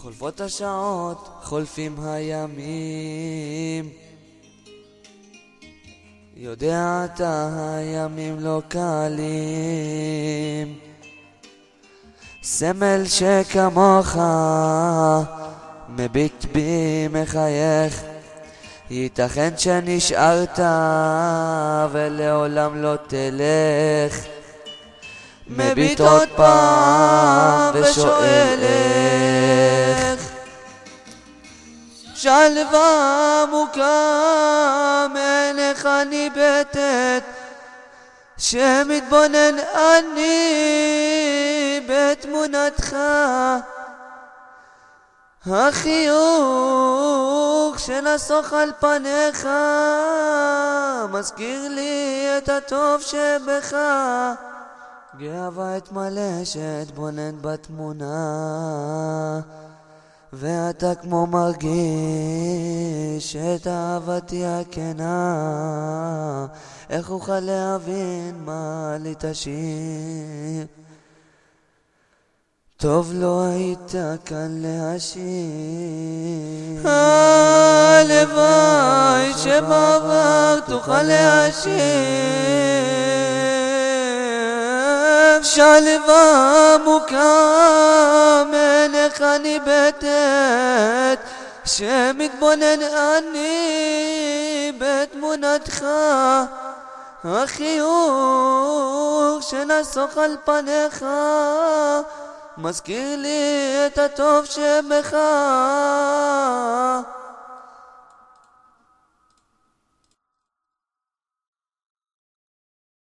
חולפות השעות, חולפים הימים, יודע אתה הימים לא קלים, סמל שכמוך מביט בי מחייך, ייתכן שנשארת ולעולם לא תלך, מביט עוד פעם ושואל איך שלווה עמוקה מעיניך ניבטת, שמתבונן אני בתמונתך, החיוך של הסוך על פניך מזכיר לי את הטוב שבך, גאווה אתמלא שאתבונן בתמונה, ואתה כמו מרגיש את אהבתי הכנה, איך אוכל להבין מה לי תשאיר, טוב לא היית כאן להשאיר, הלוואי שבעבר תוכל להשאיר, שלווה עמוקה מעיניך ניבטת, שמתבונן אני בתמונתך, החיוך שנסוך על פניך מזכיר לי את הטוב שבך.